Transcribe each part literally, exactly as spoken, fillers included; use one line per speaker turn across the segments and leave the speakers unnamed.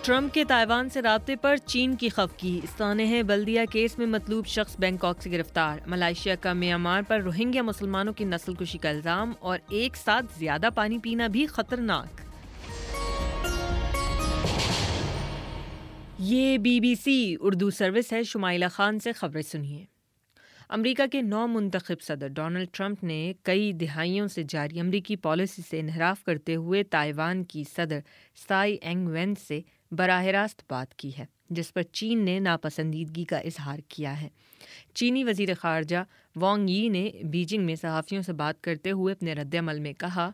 Trump کے Taiwan سے رابطے پر چین کی خفگی، سانحہ بلدیہ کیس میں مطلوب شخص بینکاک سے گرفتار، ملائیشیا کا میانمار پر روہنگیا مسلمانوں کی نسل کشی کا الزام، اور ایک ساتھ زیادہ پانی پینا بھی خطرناک۔ یہ B B C Urdu service ہے، شمائلہ خان سے خبریں سنیے۔ امریکا کے نو منتخب صدر ڈونلڈ ٹرمپ نے کئی دہائیوں سے جاری امریکی پالیسی سے انحراف کرتے ہوئے تائیوان کی صدر سائی اینگ وین سے براہ راست بات کی ہے، جس پر چین نے ناپسندیدگی کا اظہار کیا ہے۔ چینی وزیر خارجہ وانگ یی نے بیجنگ میں صحافیوں سے بات کرتے ہوئے اپنے رد عمل میں کہا،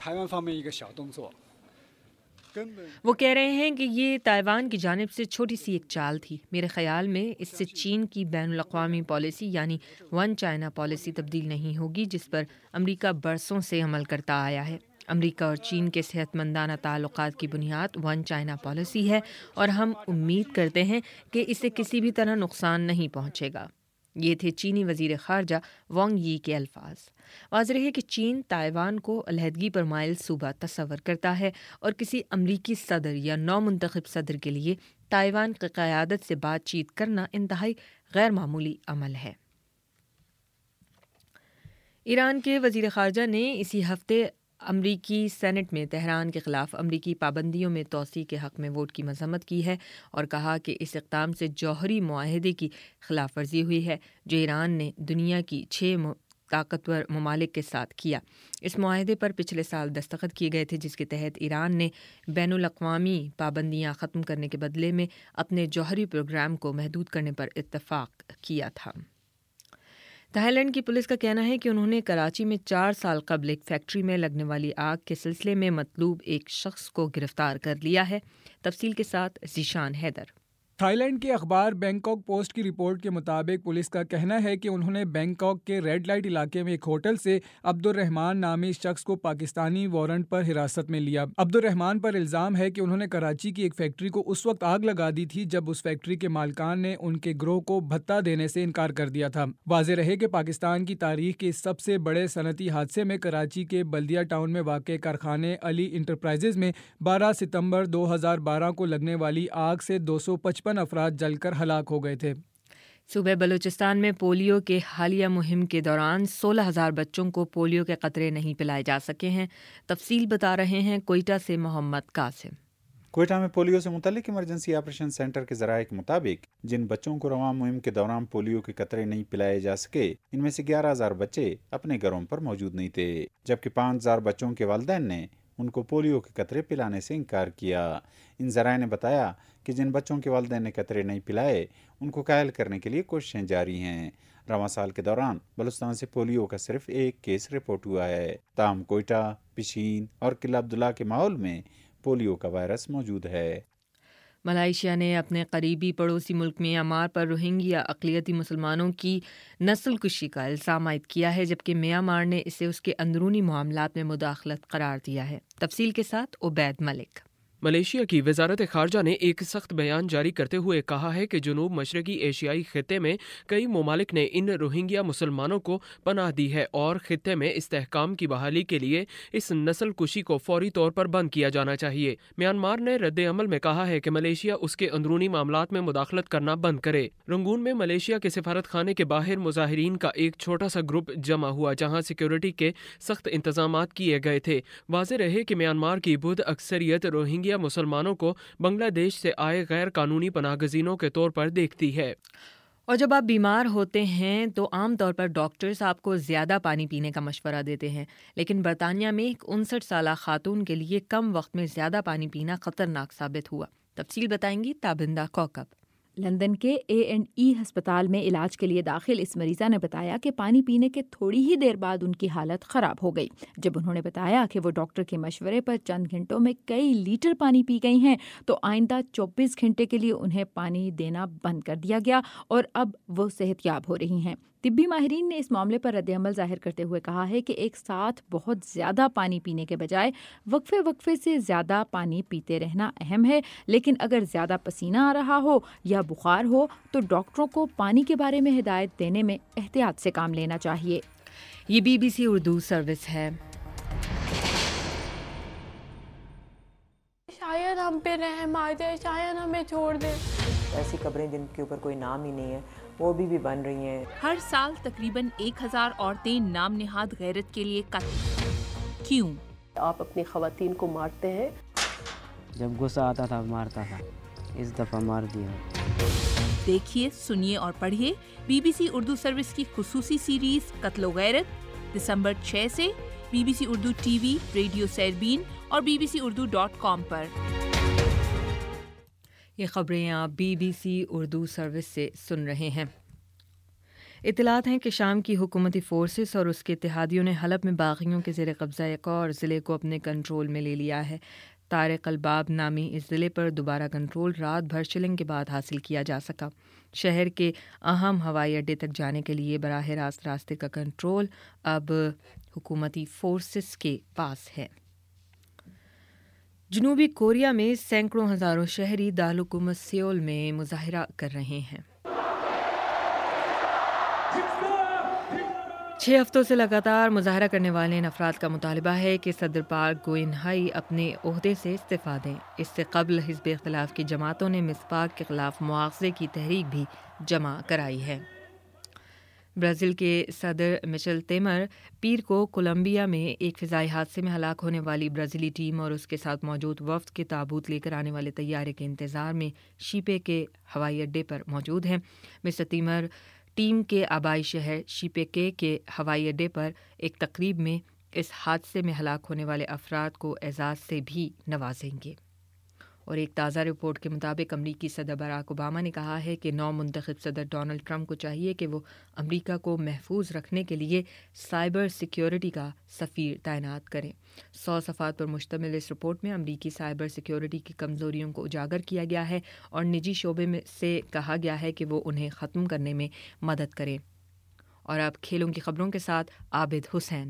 وہ کہہ رہے ہیں کہ یہ تائیوان کی جانب سے چھوٹی سی ایک چال تھی۔ میرے خیال میں اس سے چین کی بین الاقوامی پالیسی یعنی ون چائنا پالیسی تبدیل نہیں ہوگی، جس پر امریکہ برسوں سے عمل کرتا آیا ہے۔ امریکہ اور چین کے صحت مندانہ تعلقات کی بنیاد ون چائنا پالیسی ہے، اور ہم امید کرتے ہیں کہ اسے کسی بھی طرح نقصان نہیں پہنچے گا۔ یہ تھے چینی وزیر خارجہ وانگ یی کے الفاظ۔ واضح ہے کہ چین تائیوان کو علیحدگی پر مائل صوبہ تصور کرتا ہے، اور کسی امریکی صدر یا نو منتخب صدر کے لیے تائیوان کی قیادت سے بات چیت کرنا انتہائی غیر معمولی عمل ہے۔ ایران کے وزیر خارجہ نے اسی ہفتے امریکی سینٹ میں تہران کے خلاف امریکی پابندیوں میں توسیع کے حق میں ووٹ کی مذمت کی ہے، اور کہا کہ اس اقدام سے جوہری معاہدے کی خلاف ورزی ہوئی ہے جو ایران نے دنیا کی چھ طاقتور ممالک کے ساتھ کیا۔ اس معاہدے پر پچھلے سال دستخط کیے گئے تھے، جس کے تحت ایران نے بین الاقوامی پابندیاں ختم کرنے کے بدلے میں اپنے جوہری پروگرام کو محدود کرنے پر اتفاق کیا تھا۔ تھائی لینڈ کی پولیس کا کہنا ہے کہ انہوں نے کراچی میں چار سال قبل ایک فیکٹری میں لگنے والی آگ کے سلسلے میں مطلوب ایک شخص کو گرفتار کر لیا ہے۔ تفصیل کے ساتھ ذیشان حیدر۔
تھائی لینڈ کے اخبار بینکاک پوسٹ کی رپورٹ کے مطابق پولیس کا کہنا ہے کہ انہوں نے بینکاک کے ریڈ لائٹ علاقے میں ایک ہوٹل سے عبد الرحمان نامی شخص کو پاکستانی وارنٹ پر حراست میں لیا۔ عبد الرحمان پر الزام ہے کہ انہوں نے کراچی کی ایک فیکٹری کو اس وقت آگ لگا دی تھی جب اس فیکٹری کے مالکان نے ان کے گروہ کو بھتہ دینے سے انکار کر دیا تھا۔ واضح رہے کہ پاکستان کی تاریخ کے سب سے بڑے صنعتی حادثے میں کراچی کے بلدیہ ٹاؤن میں واقع کارخانے علی انٹرپرائزز میں بارہ ستمبر دو ہزار بارہ کو لگنے والی آگ سے دو سو پچپن افراد جل کر ہلاک ہو گئے تھے۔
صوبہ بلوچستان میں پولیو کے حالیہ مہم کے دوران سولہ ہزار بچوں کو پولیو کے قطرے نہیں پلائے جا سکے ہیں۔ تفصیل بتا رہے ہیں کوئٹہ سے محمد قاسم۔
کوئٹہ میں پولیو سے متعلق ایمرجنسی آپریشن سینٹر کے ذرائع کے مطابق جن بچوں کو رواں مہم کے دوران پولیو کے قطرے نہیں پلائے جا سکے، ان میں سے گیارہ ہزار بچے اپنے گھروں پر موجود نہیں تھے، جبکہ پانچ ہزار بچوں کے والدین نے ان کو پولیو کے قطرے پلانے سے انکار کیا۔ ان ذرائع نے بتایا کہ جن بچوں کے والدین نے قطرے نہیں پلائے، ان کو قائل کرنے کے لیے کوششیں جاری ہیں۔ رواں سال کے دوران بلوچستان سے پولیو کا صرف ایک کیس رپورٹ ہوا ہے، تاہم کوئٹہ، پشین اور قلعہ عبداللہ کے ماحول میں پولیو کا وائرس موجود ہے۔
ملائیشیا نے اپنے قریبی پڑوسی ملک میانمار پر روہنگیا اقلیتی مسلمانوں کی نسل کشی کا الزام عائد کیا ہے، جبکہ میانمار نے اسے اس کے اندرونی معاملات میں مداخلت قرار دیا ہے۔ تفصیل کے ساتھ عبید ملک۔
ملائیشیا کی وزارت خارجہ نے ایک سخت بیان جاری کرتے ہوئے کہا ہے کہ جنوب مشرقی ایشیائی خطے میں کئی ممالک نے ان روہنگیا مسلمانوں کو پناہ دی ہے، اور خطے میں استحکام کی بحالی کے لیے اس نسل کشی کو فوری طور پر بند کیا جانا چاہیے۔ میانمار نے رد عمل میں کہا ہے کہ ملائیشیا اس کے اندرونی معاملات میں مداخلت کرنا بند کرے۔ رنگون میں ملائیشیا کے سفارت خانے کے باہر مظاہرین کا ایک چھوٹا سا گروپ جمع ہوا، جہاں سیکیورٹی کے سخت انتظامات کیے گئے تھے۔ واضح رہے کہ میانمار کی بدھ اکثریت روہنگیا مسلمانوں کو بنگلہ دیش سے آئے غیر قانونی پناہ گزینوں کے طور پر دیکھتی ہے۔
اور جب آپ بیمار ہوتے ہیں تو عام طور پر ڈاکٹرز آپ کو زیادہ پانی پینے کا مشورہ دیتے ہیں، لیکن برطانیہ میں ایک انسٹھ سالہ خاتون کے لیے کم وقت میں زیادہ پانی پینا خطرناک ثابت ہوا۔ تفصیل بتائیں گی تابندہ کوکب۔
لندن کے اے اینڈ ای ہسپتال میں علاج کے لیے داخل اس مریضہ نے بتایا کہ پانی پینے کے تھوڑی ہی دیر بعد ان کی حالت خراب ہو گئی۔ جب انہوں نے بتایا کہ وہ ڈاکٹر کے مشورے پر چند گھنٹوں میں کئی لیٹر پانی پی گئی ہیں، تو آئندہ چوبیس گھنٹے کے لیے انہیں پانی دینا بند کر دیا گیا، اور اب وہ صحت یاب ہو رہی ہیں۔ طبی ماہرین نے اس معاملے پر رد عمل ظاہر کرتے ہوئے کہا ہے کہ ایک ساتھ بہت زیادہ پانی پینے کے بجائے وقفے وقفے سے زیادہ پانی پیتے رہنا اہم ہے، لیکن اگر زیادہ پسینہ آ رہا ہو یا بخار ہو تو ڈاکٹروں کو پانی کے بارے میں ہدایت دینے میں احتیاط سے کام لینا چاہیے۔
یہ B B C Urdu service ہے۔
شاید ہم پہ رحم آ جائے، شاید ہمیں چھوڑ دے.
ایسی قبریں جن کے اوپر کوئی نام ہی نہیں ہے وہ بھی بھی بن رہی ہیں.
ہر سال تقریباً ایک ہزار عورتیں نام نہاد غیرت کے لیے قتل. کیوں؟
آپ اپنی خواتین کو مارتے ہیں.
جب غصہ آتا تھا مارتا تھا، اس دفعہ مار دیا.
دیکھیے، سنیے اور پڑھیے B B C Urdu service کی خصوصی سیریز قتل و غیرت دسمبر چھ سے B B C Urdu T V, radio Sairbeen اور B B C Urdu dot com پر.
یہ خبریں آپ B B C Urdu service سے سن رہے ہیں. اطلاعات ہیں کہ شام کی حکومتی فورسز اور اس کے اتحادیوں نے حلب میں باغیوں کے زیر قبضہ ایک اور ضلع کو اپنے کنٹرول میں لے لیا ہے. طارق الباب نامی اس ضلع پر دوبارہ کنٹرول رات بھر شلنگ کے بعد حاصل کیا جا سکا. شہر کے اہم ہوائی اڈے تک جانے کے لیے براہ راست راستے کا کنٹرول اب حکومتی فورسز کے پاس ہے. جنوبی کوریا میں سینکڑوں ہزاروں شہری دارالحکومت سیول میں مظاہرہ کر رہے ہیں. چھ ہفتوں سے لگاتار مظاہرہ کرنے والے ان افراد کا مطالبہ ہے کہ صدر پارک گوئن ہائی اپنے عہدے سے استعفیٰ دیں. اس سے قبل حزب اختلاف کی جماعتوں نے مس پاک کے خلاف مواخذے کی تحریک بھی جمع کرائی ہے. برازیل کے صدر مشل تیمر پیر کو کولمبیا میں ایک فضائی حادثے میں ہلاک ہونے والی برازیلی ٹیم اور اس کے ساتھ موجود وفد کے تابوت لے کر آنے والے طیارے کے انتظار میں شیپے کے ہوائی اڈے پر موجود ہیں. مسٹر تیمر ٹیم کے آبائی شہر شیپیکے کے ہوائی اڈے پر ایک تقریب میں اس حادثے میں ہلاک ہونے والے افراد کو اعزاز سے بھی نوازیں گے. اور ایک تازہ رپورٹ کے مطابق امریکی صدر باراک اوباما نے کہا ہے کہ نو منتخب صدر ڈونلڈ ٹرمپ کو چاہیے کہ وہ امریکہ کو محفوظ رکھنے کے لیے سائبر سیکیورٹی کا سفیر تعینات کریں. سو صفحات پر مشتمل اس رپورٹ میں امریکی سائبر سیکیورٹی کی کمزوریوں کو اجاگر کیا گیا ہے اور نجی شعبے میں سے کہا گیا ہے کہ وہ انہیں ختم کرنے میں مدد کریں. اور اب کھیلوں کی خبروں کے ساتھ عابد حسین.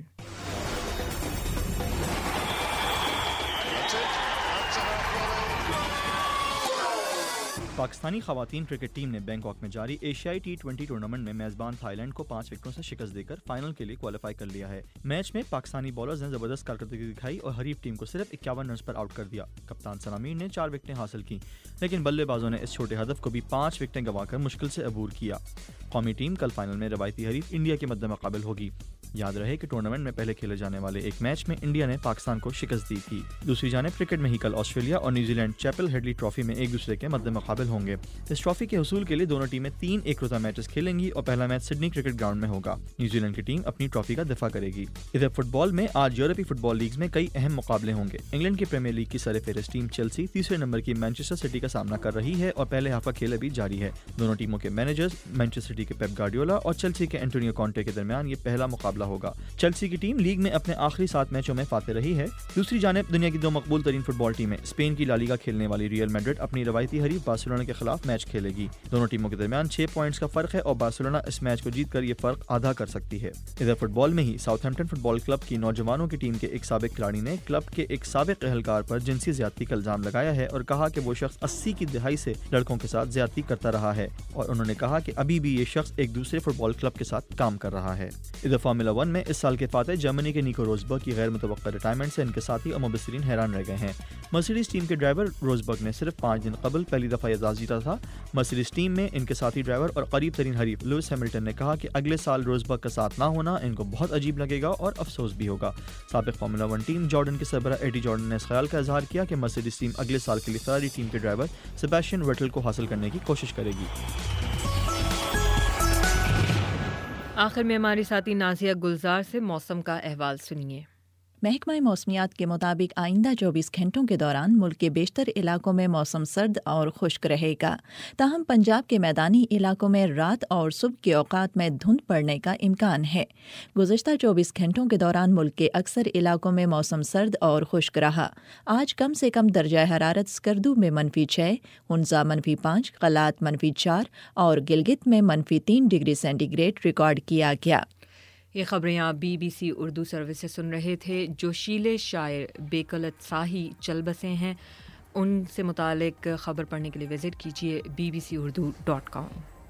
پاکستانی خواتین کرکٹ ٹیم نے بینکاک میں جاری ایشیائی ٹی ٹوئنٹی ٹورنامنٹ میں میزبان تھائی لینڈ کو پانچ وکٹوں سے شکست دے کر فائنل کے لیے کوالیفائی کر لیا ہے. میچ میں پاکستانی بالرز نے زبردست کارکردگی دکھائی اور حریف ٹیم کو صرف اکیاون رنز پر آؤٹ کر دیا. کپتان سنامیر نے چار وکٹیں حاصل کی لیکن بلے بازوں نے اس چھوٹے ہدف کو بھی پانچ وکٹیں گنوا کر مشکل سے عبور کیا. قومی ٹیم کل فائنل میں روایتی حریف انڈیا کے مد مقابل ہوگی. یاد رہے کہ ٹورنامنٹ میں پہلے کھیلے جانے والے ایک میچ میں انڈیا نے پاکستان کو شکست دی تھی. دوسری جانب کرکٹ میں ہی کل آسٹریلیا اور New Zealand Chappell Hadlee trophy میں ایک دوسرے کے مد مقابل ہوں گے. اس ٹرافی کے حصول کے لیے دونوں ٹیمیں تین ایک روزہ میچز کھیلیں گی اور پہلا میچ سڈنی کرکٹ گراؤنڈ میں ہوگا. نیوزی لینڈ کی ٹیم اپنی ٹرافی کا دفاع کرے گی. ادھر فٹ بال میں آج یورپی فٹ بال لیگز میں کئی اہم مقابلے ہوں گے. انگلینڈ کی پریمیئر لیگ کی سر فہرست ٹیم چیلسی تیسرے نمبر کی مانچسٹر سٹی کا سامنا کر رہی ہے اور پہلے ہاف کا کھیل ابھی جاری ہے. دونوں ٹیموں کے مینیجرز مانچسٹر سٹی کے پیپ گارڈیولا اور چیلسی کے اینٹونیو کانٹے کے درمیان یہ پہلا مقابلہ ہوگا. چیلسی کی ٹیم لیگ میں اپنے آخری سات میچوں میں فاتح رہی ہے. دوسری جانب دنیا کی دو مقبول ترین فٹ بال ٹیمیں اسپین کی لا لیگا کھیلنے والی ریئل میڈرڈ اپنی روایتی حریف بارسلونا کے خلاف میچ کھیلے گی. دونوں ٹیموں کے درمیان چھ پوائنٹس کا فرق ہے اور بارسلونا اس میچ کو جیت کر یہ فرق آدھا کر سکتی ہے. ادھر فٹ بال میں ہی Southampton football club کی نوجوانوں کی ٹیم کے ایک سابق کھلاڑی نے کلب کے ایک سابق اہلکار پر جنسی زیادتی کا الزام لگایا ہے اور کہا کہ وہ شخص اسی کی دہائی سے لڑکوں کے ساتھ زیادتی کرتا رہا ہے اور انہوں نے کہا کہ ابھی بھی یہ شخص ایک دوسرے فٹ بال کلب کے ساتھ کام کر رہا ہے. ادھر فارمولا ون میں اس سال کے فاتح جرمنی کے نیکو روزبرگ کی غیر متوقع ریٹائرمنٹ سے ان کے ساتھی اور مبصرین حیران رہ گئے ہیں. مرسیڈیز ٹیم کے ڈرائیور روزبرگ نے صرف پانچ دن قبل پہلی دفعہ اعزاز جیتا تھا. مرسیڈیز ٹیم میں ان کے ساتھی ڈرائیور اور قریب ترین حریف لوئس ہیملٹن نے کہا کہ اگلے سال روزبرگ کا ساتھ نہ ہونا ان کو بہت عجیب لگے گا اور افسوس بھی ہوگا. سابق فارمولا ون ٹیم جارڈن کے سربراہ ایڈی جارڈن نے اس خیال کا اظہار کیا کہ مرسیڈیز ٹیم اگلے سال کے لیے فراری ٹیم کے ڈرائیور سیباسٹین ویٹل کو حاصل کرنے کی کوشش کرے گی.
آخر میں ہماری ساتھی نازیہ گلزار سے موسم کا احوال سنیے.
محکمہ موسمیات کے مطابق آئندہ چوبیس گھنٹوں کے دوران ملک کے بیشتر علاقوں میں موسم سرد اور خشک رہے گا. تاہم پنجاب کے میدانی علاقوں میں رات اور صبح کے اوقات میں دھند پڑنے کا امکان ہے. گزشتہ چوبیس گھنٹوں کے دوران ملک کے اکثر علاقوں میں موسم سرد اور خشک رہا. آج کم سے کم درجہ حرارت اسکردو میں منفی چھ، ہنزا منفی پانچ، قلات منفی چار اور گلگت میں منفی تین ڈگری سینٹی گریڈ ریکارڈ کیا گیا.
یہ خبریں آپ B B C Urdu service سے سن رہے تھے. جوشیلے شاعر بیکلت ساہی چل بسے ہیں، ان سے متعلق خبر پڑھنے کے لیے وزٹ کیجیے B B C Urdu dot کام.